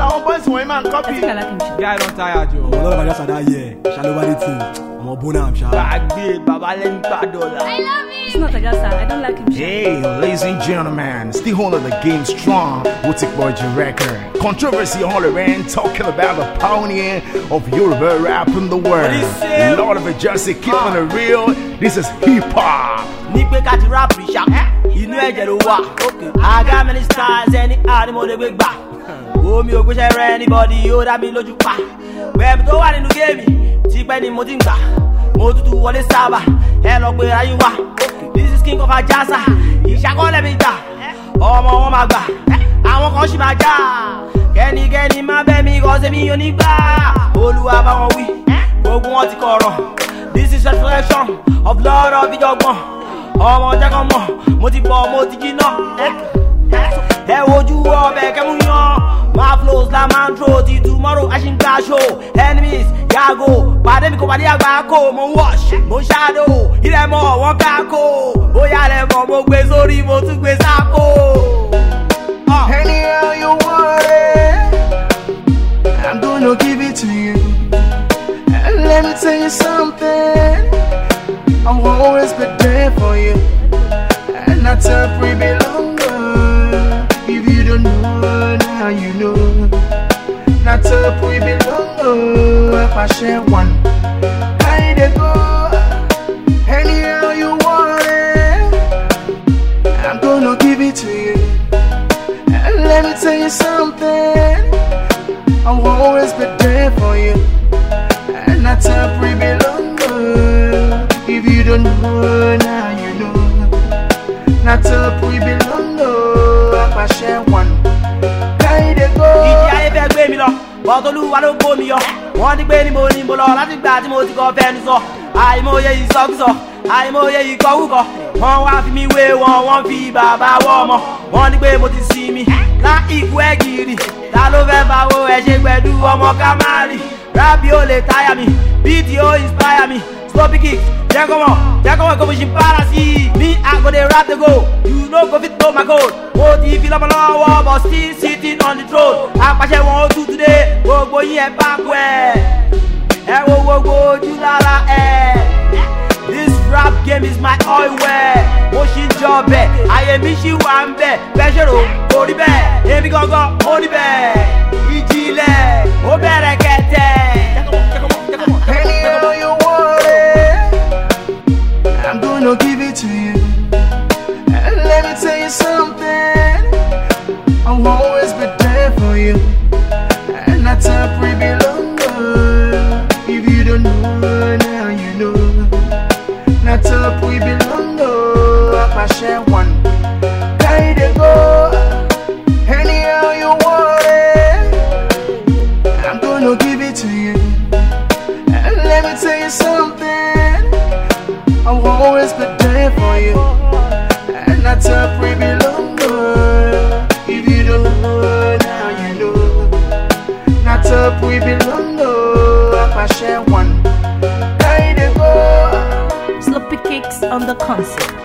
our boys for him and copy. I think I like him. Yeah, I don't tire, Joe. A lot of just that year. Shall over the team. I'm a bonam, shall. Baba, let me $5. I love him. It's not a gas, I don't like him. Hey, ladies and gentlemen, still holding the game strong. We'll take Boy record. Controversy all around, talking about the pioneer of Yoruba rap in the world. Lord of it, just keeping it real. This is hip hop. Nipe kati rap risha, inu eje lo wa. I got many styles, any animal they big back. Oh, mi ò gbéṣẹ́ rẹ anybody, ó dá mi lójú pa. Wẹ́ẹ̀bù tó wà nínú géèmì, ti pẹ́ ni mo ti ń gbà. Mo tutù wọlé sábà, ẹ lọ pé ayé wa. This is king of Ajasa, ìṣàkọọ́lẹ̀ mi gbà. Ọmọ wọn máa gbà, àwọn kan ṣì máa já. Kẹ́nikẹ́ni má bẹ́ mi kọ́ sẹ́mi onígbà. Olúwa bá wọn wí, gbogbo wọn ti kọ̀rọ̀. This is reflection of Lord of ìjọ̀gbọ̀n. Ọmọ jẹ́ kan mọ̀, mo ti bọ̀, mo ti jiná. Ẹ wojú ọbẹ̀ kẹ́mú yan. My flows la man throw till tomorrow I should clash show. Enemies, yago. Pàdé mi kò pàdé àgbà kò. Mo wash, mo shadow. Ilẹ̀ mọ̀ wọ́n ká kò. Bóyá lẹ̀ mọ̀ mo gbé sórí, mo tún gbé sáko. Anyhow you want it, I'm gonna give it to you. And let me tell you something, I'll always be there for you. And that's a pretty longer. If you don't know, now you know. That's a pretty longer. If I share one, I dey go. Anyhow you want it, I'm gonna give it to you. And let me tell you something, I'll always be there for you. And that's a pretty longer. If you don't know, now you know. That's a pretty longer. If I share one, I dey go. Ìjì ayé fẹ́ gbé mi lọ, bọ́tolúwa ló kó mi yọ. Wọ́n ti gbé ní mo lọ láti gbà tí mo ti kọ́ fẹ́nu sọ. Àìmọye ìsọkúsọ, àìmọye ìkọwúkọ. Wọ́n wá fi mi wé wọn, wọ́n fi bàbá wọ́ ọmọ. Wọ́n ní pé mo ti sinmi, lá ikú ẹ̀ gírì. Ta ló fẹ́ fawó ẹ̀ ṣe pẹ̀lú ọmọ Kamari? Rábì ó lè táyà mi, bíìtì ó inspire mi. Sloppy kicks, jẹ́ kó mọ̀ kó mo ṣì para sí i. Me, I go dey rap the go, you no go fit know my code. Mo ti fi lọ́mọ lọ́wọ́, but still sitting on the throne. Apàṣẹ wọn ó tú today, gbogbo yín ẹ bá kú ẹ̀. Ẹ wo gbogbo ojú lára ẹ̀. This rap game is my oil well. Mo ṣì ń jọ bẹ̀, ayé mi ṣì wà ń bẹ̀. Bẹ́ẹ̀ ṣe rò kò rí bẹ́ẹ̀, èmi gangan mo rí bẹ́ẹ̀. Ìjìnlẹ̀ ó bẹ̀rẹ̀ kẹ̀tẹ̀. Anyhow you want it, I'm gonna give it to you. And let me tell you something, I'll always be there for you. And that's a pretty longer. If you don't know, now you know. That's a pretty longer. If I share one, I dey go. Anyhow you want it, I'm gonna give it to you. And let me tell you something, I'll always be there for you. And that's a pretty longer. If you don't know, now you know. That's a pretty longer. If I share one, I dey go. Sloppy kicks on the concert.